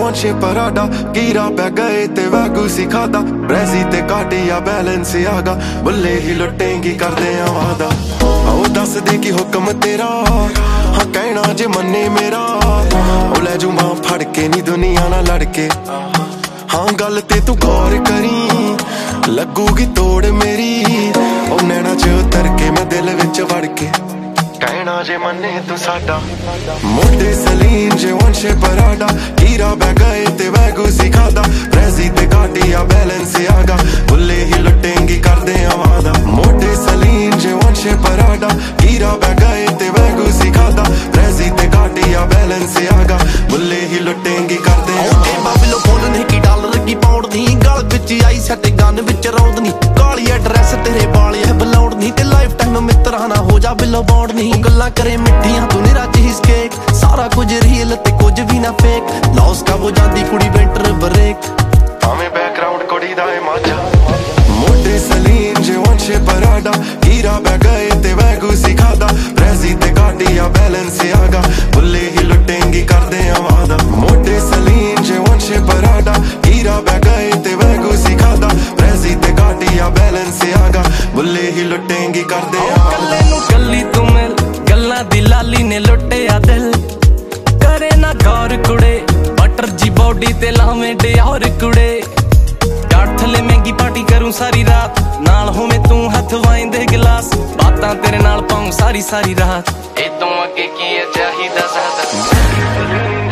वंशे Prada कीरा पै गए ते वैगू सिखादा ब्रेजी ते काटिया बैलेंस आगा बुले ही लुटेंगी करदे वादा आओ दस दे की हुक्म तेरा हाँ कहना जे मन्ने मेरा ओ लै जू मां फड़ के नी दुनिया ना लड़के हाँ गल ते तू गौर करी लगूगी तोड़ मेरी ओ नैना च उतर के मैं दिल विच वड़ के कहना जे मन्ने तू साडा मोटे सलीम जे वंशे पराडा हीरा बह गए ते वैगू सिखादा ब्रेजी ते काटिया बैलेंस आगा बुले ही लुटेंगी करदे वादा मोटे सलीम जे वंशे पराडा हीरा बह गए ते वैगू सिखादा ब्रेजी ते काटिया बैलेंस आगा बुले ही लुटेंगी करदे बाबिलो फोन नहीं की डॉलर की पाउंड दी गल विच आई सैट गन विच रौंद नी काली एड्रेस तेरे वाली है बलौड़ नी ते लाइफ टाइम मित्रा ना हो जा बिलो बॉन्ड नी गल्लां करे मिठियां तू निरा चीज केक सारा कुछ रियल ते कुछ भी ना फेक लॉस का वो जांदी कुड़ी विंटर ब्रेक भावें बैकग्राउंड कुड़ी दा ए माजा मोटे सलीम जे वंशे पराडा हीरा बह गए ते वैगू सिखादा ब्रेजी ते काटिया बैलेंस आगा बुले ही लुटेंगी करदे वादा मोटे सलीम जे वंशे पराडा हीरा बह गए ते वैगू सिखादा ब्रेजी ते काटिया बैलेंस आगा बुले ही लुटेंगी करदे कल्ले नू कल्ली तू मिल गल्लां दी लाली ने लुटिया दिल करे ना गौर कुड़े बटर जी बॉडी ते लावें डे और कुड़े डाट थले महंगी पार्टी करूं सारी रात नाल होवे तू हथ वाइन दे गिलास बातां तेरे नाल पाऊं सारी सारी रात ए तू अगे की चाहिदा ज़्यादा